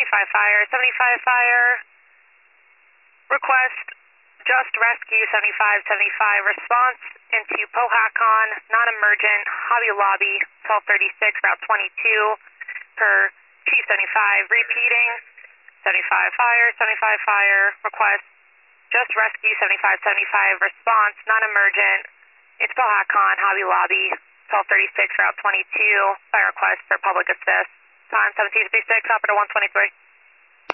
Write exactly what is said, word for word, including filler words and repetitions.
seventy-five fire, seventy-five fire. Request just rescue seventy-five seventy-five. Response into Pohatcon, non-emergent, Hobby Lobby, twelve thirty-six, Route twenty-two, per Chief seventy-five. Repeating, seventy-five fire, seventy-five fire. Request just rescue seventy-five seventy-five. Response, non-emergent, into Pohatcon, Hobby Lobby, twelve thirty-six, Route twenty-two. Fire request for public assist. Time seventeen fifty-six, operator one twenty-three.